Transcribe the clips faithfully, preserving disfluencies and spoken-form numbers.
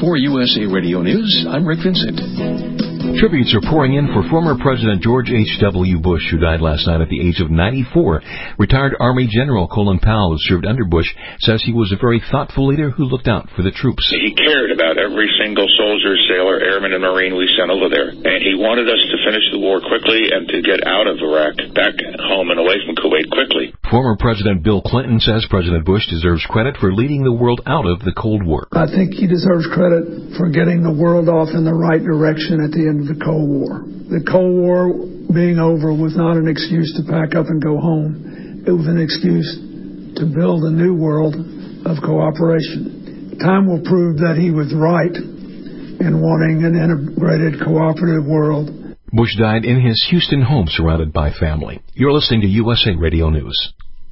For U S A Radio News, I'm Rick Vincent. Tributes are pouring in for former President George H W. Bush, who died last night at the age of ninety-four. Retired Army General Colin Powell, who served under Bush, says he was a very thoughtful leader who looked out for the troops. He cared about every single soldier, sailor, airman, and Marine we sent over there. And he wanted us to finish the war quickly and to get out of Iraq, back home and away from Kuwait quickly. Former President Bill Clinton says President Bush deserves credit for leading the world out of the Cold War. I think he deserves credit for getting the world off in the right direction at the end of the Cold War. The Cold War being over was not an excuse to pack up and go home. It was an excuse to build a new world of cooperation. Time will prove that he was right in wanting an integrated, cooperative world. Bush died in his Houston home surrounded by family. You're listening to U S A Radio News.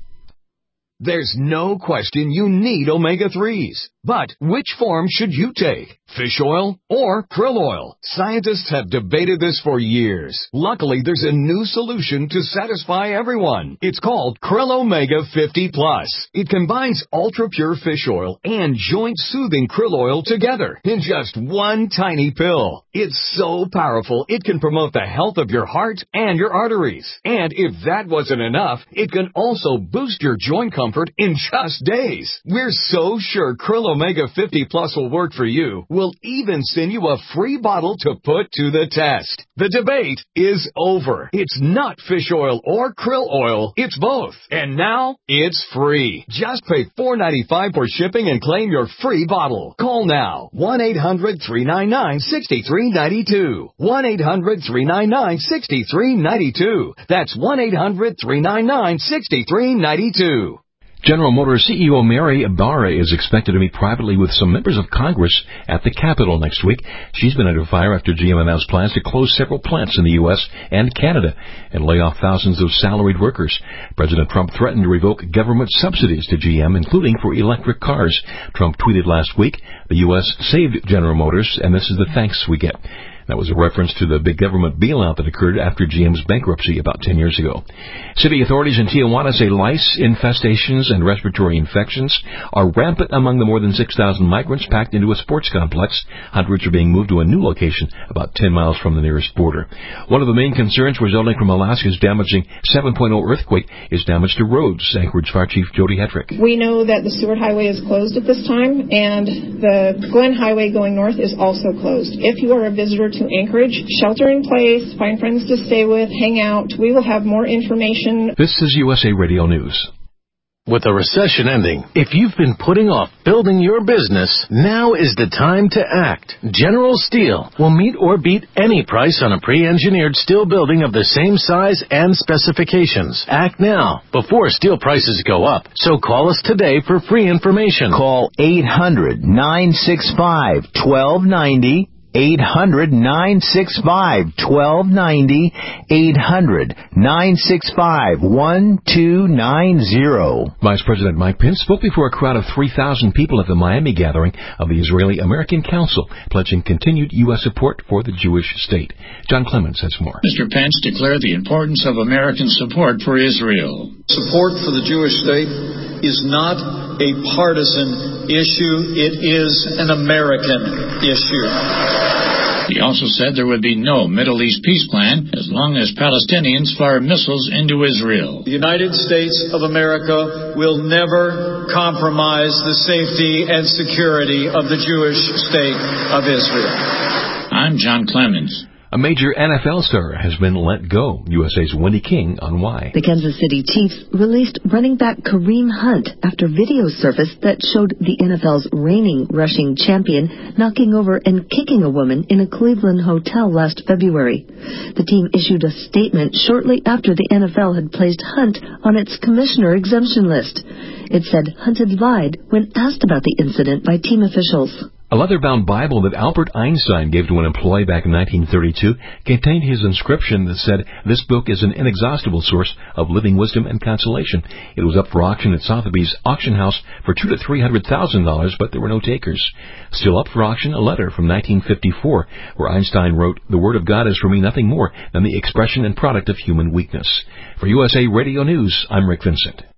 There's no question you need omega threes. But which form should you take? Fish oil or krill oil? Scientists have debated this for years. Luckily, there's a new solution to satisfy everyone. It's called Krill Omega fifty plus. It combines ultra-pure fish oil and joint-soothing krill oil together in just one tiny pill. It's so powerful, it can promote the health of your heart and your arteries. And if that wasn't enough, it can also boost your joint comfort in just days. We're so sure Krill Omega fifty plus will work for you. We'll even send you a free bottle to put to the test. The debate is over. It's not fish oil or krill oil. It's both. And now it's free. Just pay four dollars and ninety-five cents for shipping and claim your free bottle. Call now. one eight hundred three nine nine six three nine two. one eight hundred three nine nine six three nine two. That's one eight hundred three nine nine six three nine two. General Motors C E O Mary Ibarra is expected to meet privately with some members of Congress at the Capitol next week. She's been under fire after G M announced plans to close several plants in the U S and Canada and lay off thousands of salaried workers. President Trump threatened to revoke government subsidies to G M, including for electric cars. Trump tweeted last week, "The U S saved General Motors, and this is the thanks we get." That was a reference to the big government bailout that occurred after G M's bankruptcy about ten years ago. City authorities in Tijuana say lice infestations and respiratory infections are rampant among the more than six thousand migrants packed into a sports complex. Hundreds are being moved to a new location about ten miles from the nearest border. One of the main concerns resulting from Alaska's damaging seven point oh earthquake is damage to roads. Anchorage Fire Chief Jody Hetrick. We know that the Seward Highway is closed at this time, and the Glen Highway going north is also closed. If you are a visitor to Anchorage, shelter in place, find friends to stay with, hang out. We will have more information. This is U S A Radio News. With the recession ending, if you've been putting off building your business, now is the time to act. General Steel will meet or beat any price on a pre-engineered steel building of the same size and specifications. Act now, before steel prices go up. So call us today for free information. Call eight hundred nine six five one two nine zero. eight hundred nine six five one two nine zero. eight hundred nine six five one two nine zero. Vice President Mike Pence spoke before a crowd of three thousand people at the Miami gathering of the Israeli-American Council, pledging continued U S support for the Jewish state. John Clements has more. Mister Pence declared the importance of American support for Israel. Support for the Jewish state is not a partisan issue. It is an American issue. He also said there would be no Middle East peace plan as long as Palestinians fire missiles into Israel. The United States of America will never compromise the safety and security of the Jewish state of Israel. I'm John Clemens. A major N F L star has been let go. U S A's Wendy King on why. The Kansas City Chiefs released running back Kareem Hunt after video surfaced that showed the N F L's reigning rushing champion knocking over and kicking a woman in a Cleveland hotel last February. The team issued a statement shortly after the N F L had placed Hunt on its commissioner exemption list. It said Hunt had lied when asked about the incident by team officials. A leather-bound Bible that Albert Einstein gave to an employee back in nineteen thirty-two contained his inscription that said, "This book is an inexhaustible source of living wisdom and consolation." It was up for auction at Sotheby's auction house for two to three hundred thousand dollars, but there were no takers. Still up for auction, a letter from nineteen fifty-four, where Einstein wrote, "The Word of God is for me nothing more than the expression and product of human weakness." For U S A Radio News, I'm Rick Vincent.